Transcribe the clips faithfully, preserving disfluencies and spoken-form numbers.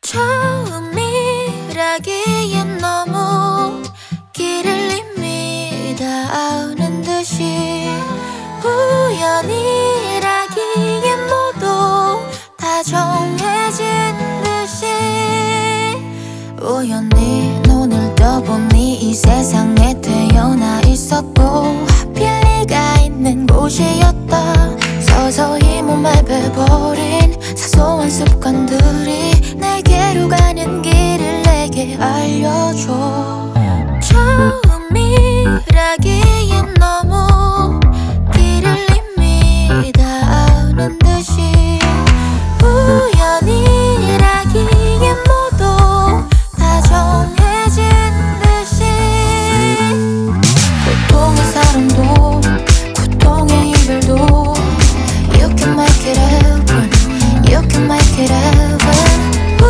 처음이라기엔 너무 길을 이미 다 아는 듯이 우연이라기엔 모두 다 정해진 듯이 우연히 눈을 떠보니 이 세상에 태어나 있었고 하필 네가 있는 곳이었다. 서서히 몸에 배버린 사소한 습관들이 내게로 가는 길을 내게 알려줘. 처음이라기엔 너무 길을 이미 다 아는 듯이 우연이라기엔 모두 다 정해진 듯이 고통의 사랑도 고통의 이별도 You can make it happen, you can make it happen.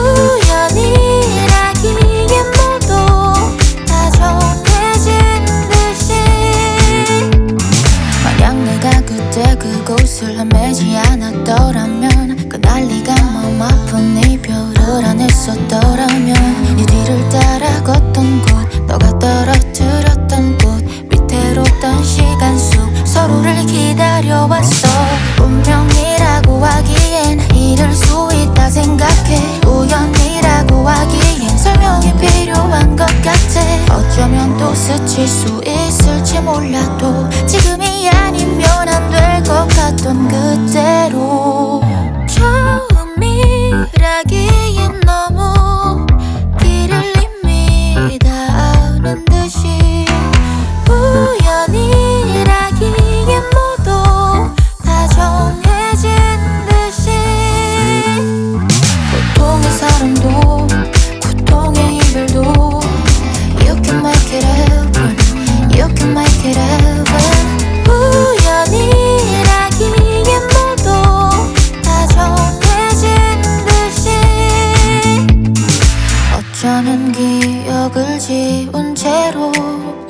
우연이라기엔 모두 다 정해진 듯이 만약 내가 그때 그곳을 헤매지 않았더라면 그날 네가 마음 아픈 이별을 안 했었더라면 네 뒤를 따라 걷던 곳 너가 떨어뜨렸던 꽃 위태롭던 시간 속 서로를 기다려왔어. 운명이라고 하기엔 이럴 수 있다 생각해. 우연이라고 하기엔 설명이 필요한 것 같아. 어쩌면 또 스칠 수 있을지 몰라도 지금이 아니면 안 될 것 같던 그대로 처음이라기엔 너무 길을 이미 다 아는 듯이 우연이라기엔 모두 다 정해진 듯이 고통의 사랑도 고통의 이별도 You can make it happen, you can make it happen. 우연이라기엔 모두 다 정해진 듯이 어쩌면 기억을 지운 채로